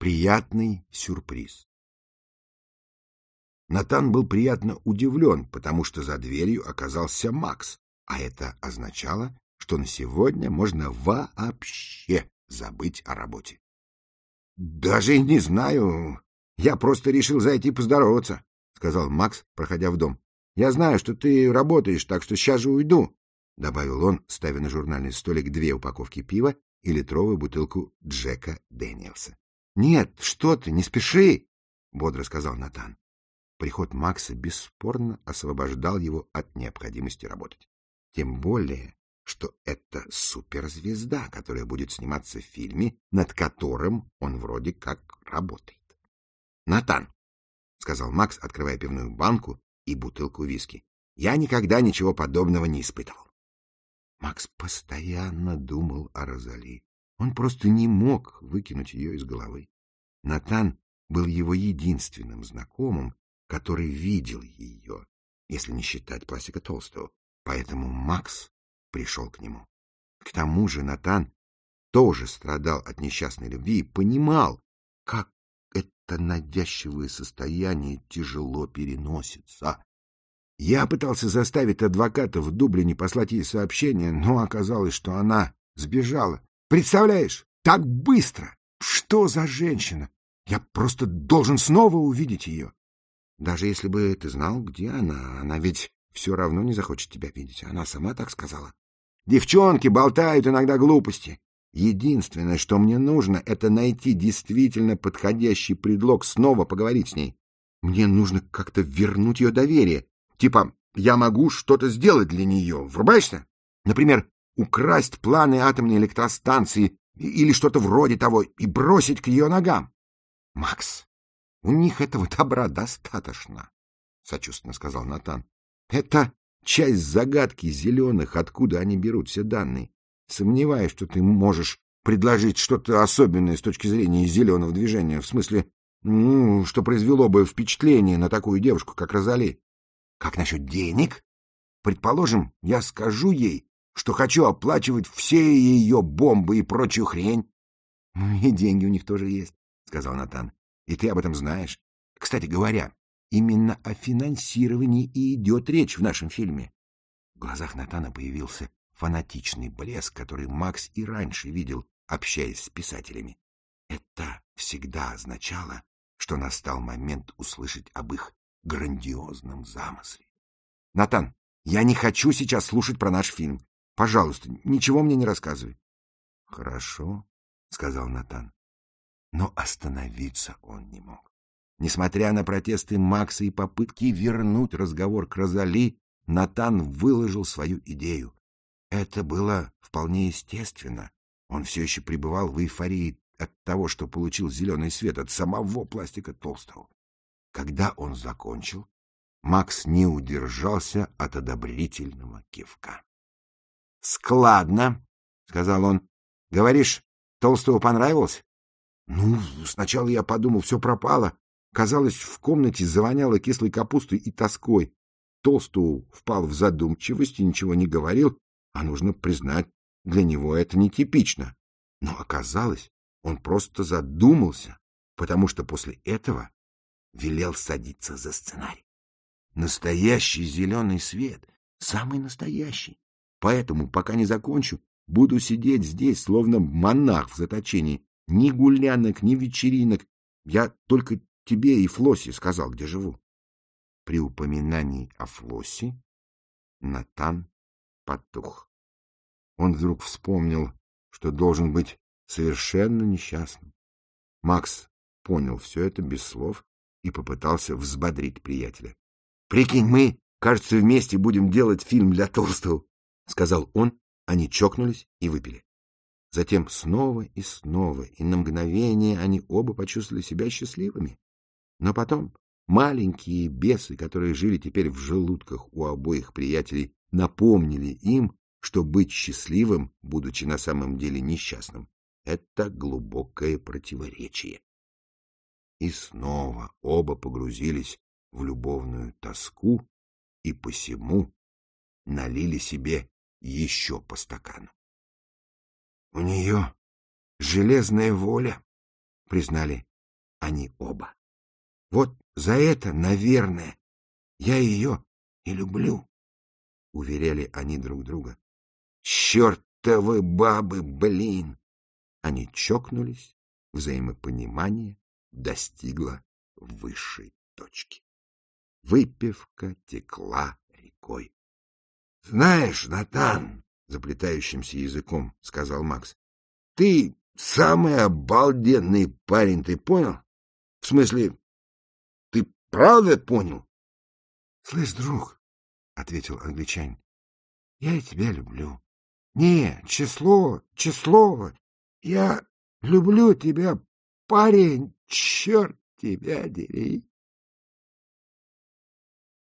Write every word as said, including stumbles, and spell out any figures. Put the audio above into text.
Приятный сюрприз. Натан был приятно удивлен, потому что за дверью оказался Макс, а это означало, что на сегодня можно вообще забыть о работе. — Даже не знаю, я просто решил зайти поздороваться, — сказал Макс, проходя в дом. — Я знаю, что ты работаешь, так что сейчас же уйду, — добавил он, ставя на журнальный столик две упаковки пива и литровую бутылку Джека Дэниелса. — Нет, что ты, не спеши, — бодро сказал Натан. Приход Макса бесспорно освобождал его от необходимости работать. Тем более, что это суперзвезда, которая будет сниматься в фильме, над которым он вроде как работает. — Натан, — сказал Макс, открывая пивную банку и бутылку виски, — я никогда ничего подобного не испытывал. Макс постоянно думал о Розали. Он просто не мог выкинуть ее из головы. Натан был его единственным знакомым, который видел ее, если не считать Пластика Толстого. Поэтому Макс пришел к нему. К тому же Натан тоже страдал от несчастной любви и понимал, как это навязчивое состояние тяжело переносится. Я пытался заставить адвоката в Дублине послать ей сообщение, но оказалось, что она сбежала. Представляешь, так быстро! Что за женщина? Я просто должен снова увидеть ее. Даже если бы ты знал, где она, она ведь все равно не захочет тебя видеть. Она сама так сказала. Девчонки болтают иногда глупости. Единственное, что мне нужно, это найти действительно подходящий предлог снова поговорить с ней. Мне нужно как-то вернуть ее доверие. Типа, я могу что-то сделать для нее. Врубаешься? Например, украсть планы атомной электростанции или что-то вроде того и бросить к ее ногам. — Макс, у них этого добра достаточно, — сочувственно сказал Натан. — Это часть загадки зеленых, откуда они берут все данные. Сомневаюсь, что ты можешь предложить что-то особенное с точки зрения зеленого движения, в смысле, ну, что произвело бы впечатление на такую девушку, как Розали. Как насчет денег? Предположим, я скажу ей, что хочу оплачивать все ее бомбы и прочую хрень. — И деньги у них тоже есть, — сказал Натан. — И ты об этом знаешь. Кстати говоря, именно о финансировании и идет речь в нашем фильме. В глазах Натана появился фанатичный блеск, который Макс и раньше видел, общаясь с писателями. Это всегда означало, что настал момент услышать об их грандиозном замысле. — Натан, я не хочу сейчас слушать про наш фильм. Пожалуйста, ничего мне не рассказывай. — Хорошо, — сказал Натан. Но остановиться он не мог. Несмотря на протесты Макса и попытки вернуть разговор к Розали, Натан выложил свою идею. Это было вполне естественно. Он все еще пребывал в эйфории от того, что получил зеленый свет от самого Пластика Толстого. Когда он закончил, Макс не удержался от одобрительного кивка. — Складно, — сказал он. — Говоришь, Толстому понравилось? — Ну, сначала я подумал, все пропало. Казалось, в комнате завоняло кислой капустой и тоской. Толсту впал в задумчивость и ничего не говорил, а нужно признать, для него это нетипично. Но оказалось, он просто задумался, потому что после этого велел садиться за сценарий. Настоящий зеленый свет, самый настоящий. Поэтому, пока не закончу, буду сидеть здесь, словно монах в заточении. Ни гулянок, ни вечеринок. Я только тебе и Флоссе сказал, где живу. При упоминании о Флоссе Натан потух. Он вдруг вспомнил, что должен быть совершенно несчастным. Макс понял все это без слов и попытался взбодрить приятеля. — Прикинь, мы, кажется, вместе будем делать фильм для Толстого, — сказал он. Они чокнулись и выпили. Затем снова и снова, и на мгновение они оба почувствовали себя счастливыми. Но потом маленькие бесы, которые жили теперь в желудках у обоих приятелей, напомнили им, что быть счастливым, будучи на самом деле несчастным, — это глубокое противоречие. И снова оба погрузились в любовную тоску и посему налили себе еще по стакану. — У нее железная воля, — признали они оба. Вот за это, наверное, я ее и люблю, — уверяли они друг друга. Чертовы бабы, блин! Они чокнулись, взаимопонимание достигло высшей точки. Выпивка текла рекой. — Знаешь, Натан, — заплетающимся языком сказал Макс, — ты самый обалденный парень, ты понял? В смысле, ты правда понял? — Слышь, друг, — ответил англичанин, — я тебя люблю. Не, число, число, я люблю тебя, парень, черт тебя дери.